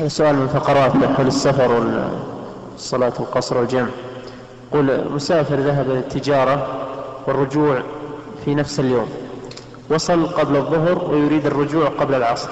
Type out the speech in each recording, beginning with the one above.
سؤال من فقرات حول السفر والصلاة القصر والجمع. قل مسافر ذهب للتجارة والرجوع في نفس اليوم، وصل قبل الظهر ويريد الرجوع قبل العصر،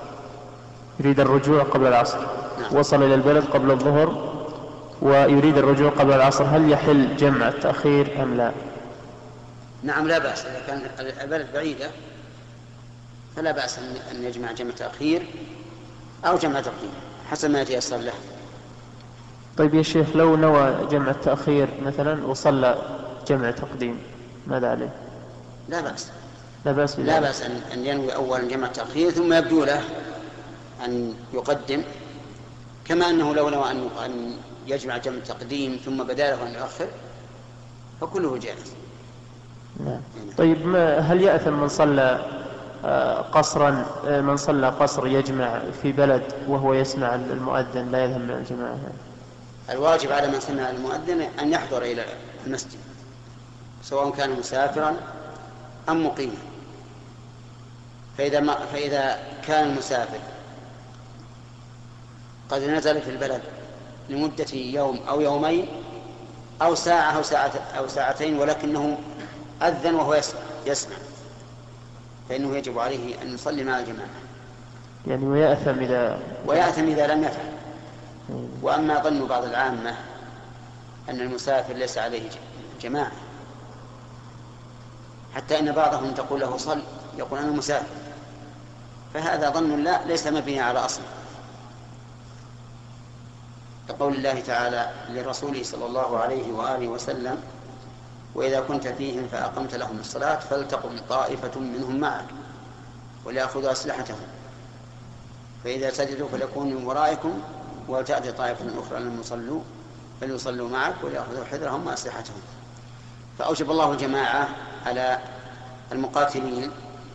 وصل إلى البلد قبل الظهر ويريد الرجوع قبل العصر، هل يحل جمع التأخير أم لا؟ نعم لا بأس، إذا كان البلد بعيدة فلا بأس أن يجمع جمع تأخير أو جمع تقديم حسب ما يتيسر له. طيب يا شيخ، لو نوى جمع التأخير مثلا وصلى جمع تقديم ماذا عليه؟ لا بأس أن ينوي أولا جمع تأخير ثم يبدو له أن يقدم، كما أنه لو نوى أن يجمع جمع تقديم ثم بدا له أن يؤخر فكله جائز. نعم. طيب هل يأثم من صلى قصرا، من صلى قصر يجمع في بلد وهو يسمع المؤذن لا يذهب من الجماعة؟ الواجب على من سمع المؤذن أن يحضر إلى المسجد سواء كان مسافرا أم مقيما. فإذا كان المسافر قد نزل في البلد لمدة يوم أو يومين أو ساعة أو ساعتين ولكنه أذن وهو يسمع فإنه يجب عليه أن يصلي مع الجماعة، يعني ويأثم إذا لم يفعل. وأما ظن بعض العامة أن المسافر ليس عليه جماعة، حتى إن بعضهم تقول له صل يقول أنا مسافر، فهذا ظن ليس مبني على أصل. كقول الله تعالى لرسوله صلى الله عليه وآله وسلم: وإذا كنت فيهم فأقمت لهم الصلاة فلتقم طائفة منهم معك وليأخذوا أسلحتهم فإذا سجدوا فليكونوا من ورائكم وتأتي طائفة أخرى لم يصلوا فليصلوا معك وليأخذوا حذرهم وأسلحتهم. فأوجب الله الجماعة على المقاتلين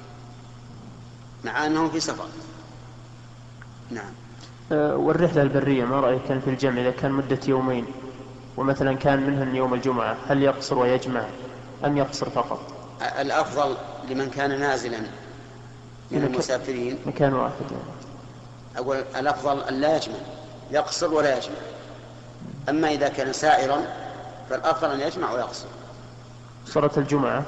مع أنهم في سفر. نعم. والرحلة البرية ما رأيك كان في الجمع إذا كان مدة يومين ومثلا كان منهن يوم الجمعة، هل يقصر ويجمع أم يقصر فقط؟ الأفضل لمن كان نازلا من المسافرين مكان واحد أقول الأفضل أن لا يجمع، يقصر ولا يجمع. أما إذا كان سائرا فالأفضل أن يجمع ويقصر. صلاة الجمعة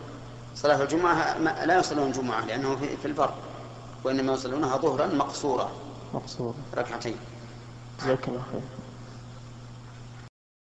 لا يصلون الجمعة لأنه في البر، وإنما يصلونها ظهرا مقصورة ركعتين. جزاك الله خير.